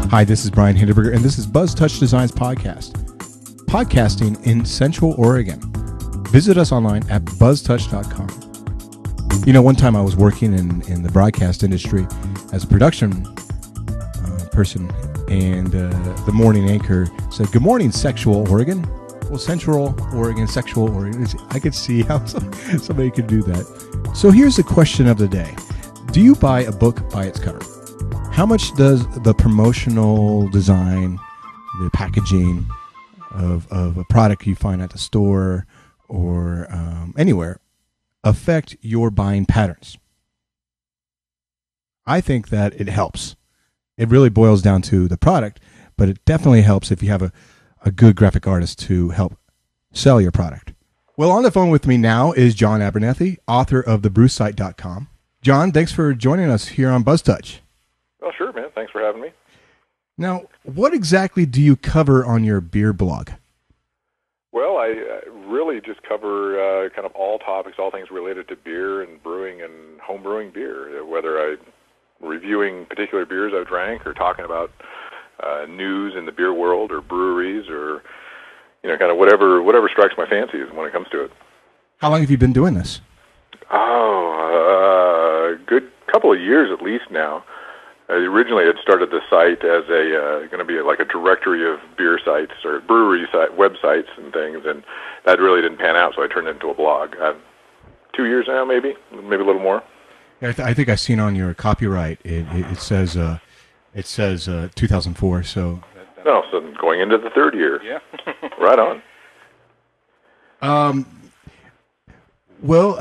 Hi, this is Brian Hindenburger, and this is Buzz Touch Designs Podcast, podcasting in Central Oregon. Visit us online at buzztouch.com. You know, one time I was working in the broadcast industry as a production person, and the morning anchor said, "Good morning, Sexual Oregon." Well, Central Oregon, Sexual Oregon. I could see how somebody could do that. So here's the question of the day. Do you buy a book by its cover? How much does the promotional design, the packaging of a product you find at the store or anywhere affect your buying patterns? I think that it helps. It really boils down to the product, but it definitely helps if you have a good graphic artist to help sell your product. Well, on the phone with me now is John Abernethy, author of thebrucesite.com. John, thanks for joining us here on BuzzTouch. Oh, sure, man. Thanks for having me. Now, what exactly do you cover on your beer blog? Well, I really just cover kind of all topics, all things related to beer and brewing and home brewing beer, whether I'm reviewing particular beers I've drank or talking about news in the beer world or breweries or, you know, kind of whatever strikes my fancy when it comes to it. How long have you been doing this? A good couple of years at least now. Originally, I'd started the site as going to be like a directory of beer sites or brewery websites and things, and that really didn't pan out, so I turned it into a blog. 2 years now, maybe a little more. I think I've seen on your copyright it says 2004. So going into the third year. Yeah, right on. Well,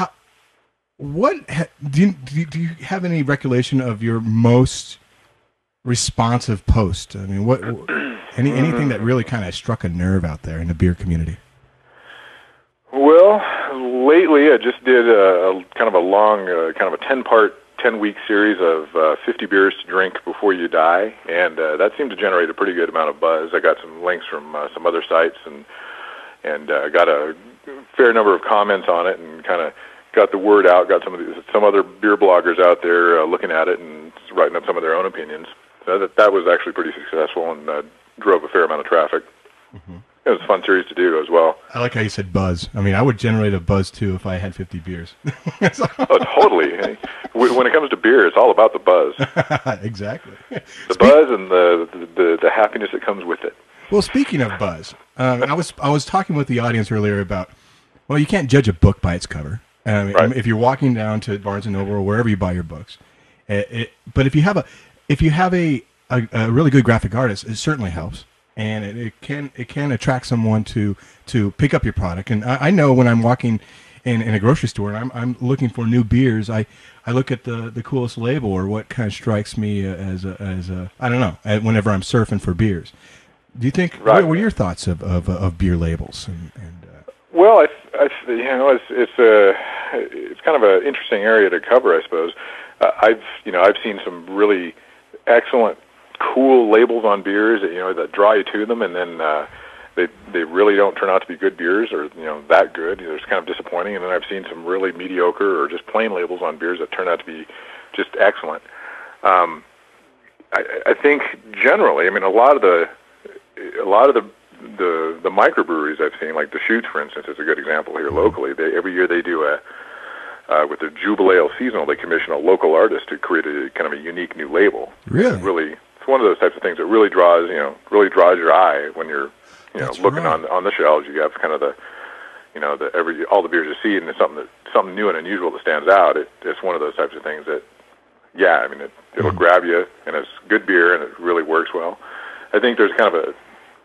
do you have any recollection of your most responsive post? I mean, anything that really kind of struck a nerve out there in the beer community? Well, lately I just did a kind of a long, kind of a 10-week series of 50 beers to drink before you die, and that seemed to generate a pretty good amount of buzz. I got some links from some other sites and got a fair number of comments on it, and kind of got the word out. Got some other beer bloggers out there looking at it and writing up some of their own opinions. So that was actually pretty successful and drove a fair amount of traffic. Mm-hmm. It was a fun series to do as well. I like how you said buzz. I mean, I would generate a buzz too if I had 50 beers. Oh, totally. When it comes to beer, it's all about the buzz. Exactly. The buzz and the happiness that comes with it. Well, speaking of buzz, I was talking with the audience earlier about, well, you can't judge a book by its cover. Right. If you're walking down to Barnes and Noble or wherever you buy your books, but if you have a really good graphic artist, it certainly helps, and it can attract someone to pick up your product. And I know when I'm walking in a grocery store and I'm looking for new beers, I look at the coolest label or what kind of strikes me as a I don't know, whenever I'm surfing for beers. Do you think? Right. What are your thoughts of beer labels? Well, it's kind of an interesting area to cover, I suppose. I've seen some really excellent, cool labels on beers that draw you to them, and then they really don't turn out to be good beers or that good. It's kind of disappointing. And then I've seen some really mediocre or just plain labels on beers that turn out to be just excellent. I think generally, I mean, a lot of the microbreweries I've seen, like Deschutes, for instance, is a good example here locally. Every year they do with their Jubilee seasonal, they commission a local artist to create a kind of a unique new label. Really? It's one of those types of things that really draws your eye when you're looking right. on the shelves. You have kind of all the beers you see, and it's something new and unusual that stands out. It's one of those types of things that, yeah, I mean, it'll grab you, and it's good beer, and it really works well. I think there's kind of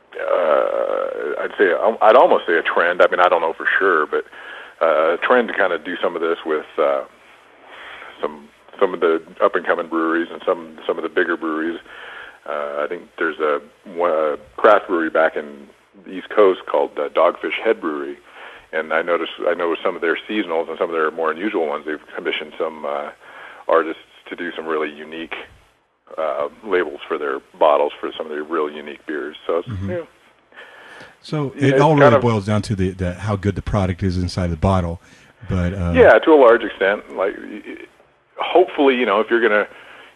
I'd almost say a trend. I mean, I don't know for sure, but a trend to kind of do some of this with some of the up and coming breweries and some of the bigger breweries. I think there's a craft brewery back in the East Coast called Dogfish Head Brewery, and I know some of their seasonals and some of their more unusual ones. They've commissioned some artists to do some really unique labels for their bottles for some of their real unique beers. So So it all really boils down to the how good the product is inside the bottle, but yeah, to a large extent. Like, hopefully, if you're gonna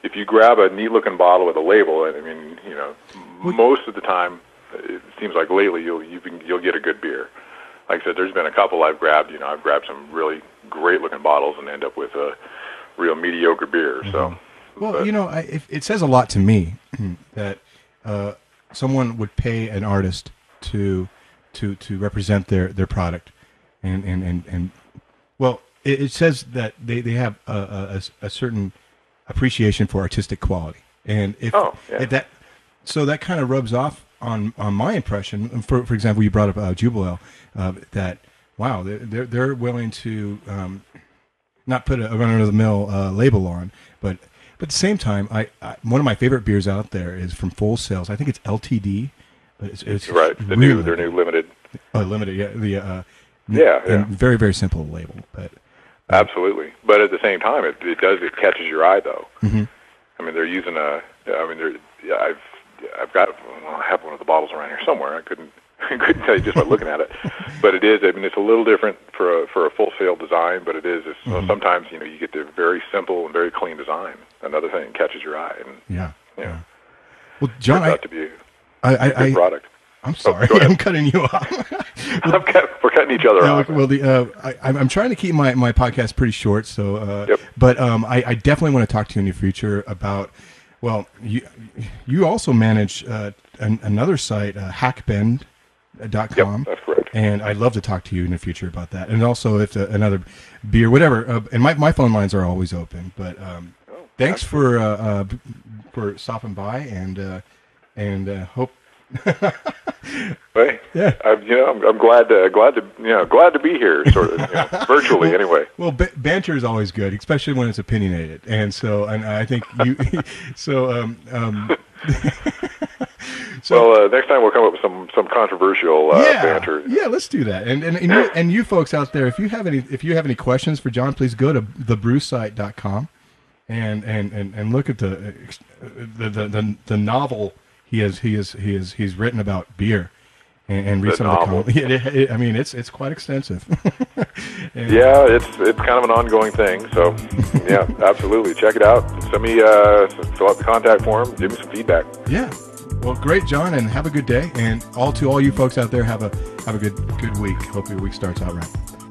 if you grab a neat-looking bottle with a label, I mean, you know, most of the time, it seems like lately you'll get a good beer. Like I said, there's been a couple I've grabbed. You know, I've grabbed some really great-looking bottles and end up with a real mediocre beer. So, well, you know, it says a lot to me that someone would pay an artist to represent their product, and well, it says that they have a certain appreciation for artistic quality, and if that kind of rubs off on my impression. For example, you brought up Jubel Ale, that wow, they're willing to not put a run-of-the-mill label on, but at the same time, I one of my favorite beers out there is from Full Sails. I think it's LTD. It's right. Their new limited. Limited, yeah. And very, very simple label, but absolutely. But at the same time, it catches your eye though. Mm-hmm. I mean, they're using I have one of the bottles around here somewhere. I couldn't tell you just by looking at it, but it is. I mean, it's a little different for a Full Sail design, but it is. Sometimes you get the very simple and very clean design. Another thing catches your eye, and yeah. Well, John, to be a good product. I'm sorry, I'm cutting you off. We're cutting each other off. Well, I'm trying to keep my podcast pretty short, so. Yep. But I definitely want to talk to you in the future about. Well, you also manage another site, hackbend.com. Yep, that's correct. And I'd love to talk to you in the future about that. And also, if another beer, whatever. And my phone lines are always open. But thanks for stopping by, and hope. Hey, yeah. I'm glad to be here, sort of, virtually anyway. Well, banter is always good, especially when it's opinionated, and I think you. Well, next time we'll come up with some controversial banter. Yeah, let's do that. And you folks out there, if you have any questions for John, please go to thebrewsite.com and look at the novel he's written about beer and read some of the comments. I mean, it's quite extensive. Yeah, it's kind of an ongoing thing. So yeah, absolutely, check it out. Send me fill out the contact form. Give me some feedback. Yeah. Well, great, John, and have a good day. And to all you folks out there, have a good week. Hope your week starts out right.